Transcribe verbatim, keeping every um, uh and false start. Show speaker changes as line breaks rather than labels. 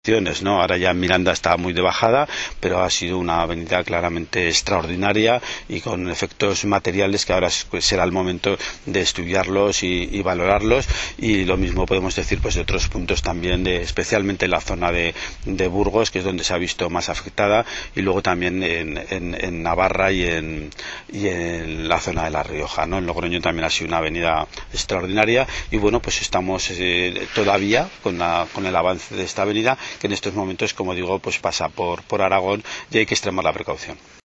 cuestiones, ¿no? Ahora ya Miranda está muy de bajada, pero ha sido una avenida claramente extraordinaria y con efectos materiales que ahora pues, será el momento de estudiarlos y, y valorarlos, y lo mismo podemos decir pues de otros puntos también, de, especialmente en la zona de, de Burgos, que es donde se ha visto más afectada, y luego también en, en, en Navarra y en, y en la zona de La Rioja, ¿no? En Logroño también ha sido una avenida extraordinaria, y bueno, pues estamos eh, todavía con, la, con el avance de esta avenida, que en estos momentos, como digo, pues pasa por, por Aragón, y hay que extremar la precaución.